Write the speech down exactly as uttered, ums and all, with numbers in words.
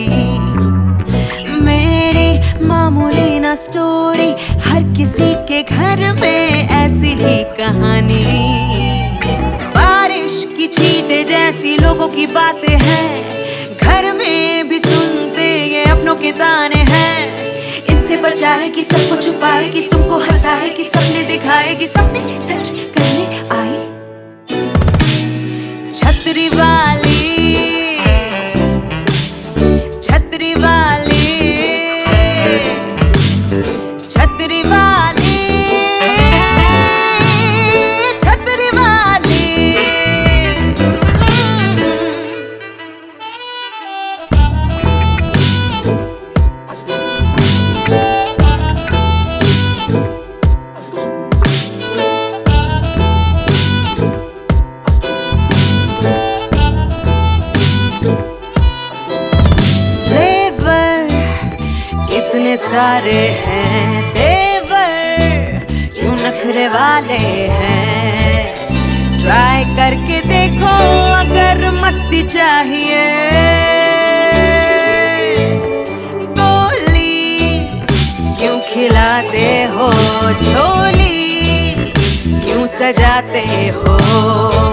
मेरी मामूली ना स्टोरी, हर किसी के घर में ऐसी ही कहानी। बारिश की छींटे जैसी लोगों की बातें हैं, घर में भी सुनते ये अपनों के ताने हैं। इनसे बचाएगी, सबको छुपाएगी, तुमको हंसाएगी, सपने दिखाएगी, सपने सच करने आई। छतरी वाली, छतरी वाली, छतरी वाली, छतरी वाली। कितने सारे हैं तेवर, क्यों नखरे वाले हैं। ट्राई करके देखो अगर मस्ती चाहिए। गोली क्यों खिलाते हो, झोली क्यों सजाते हो।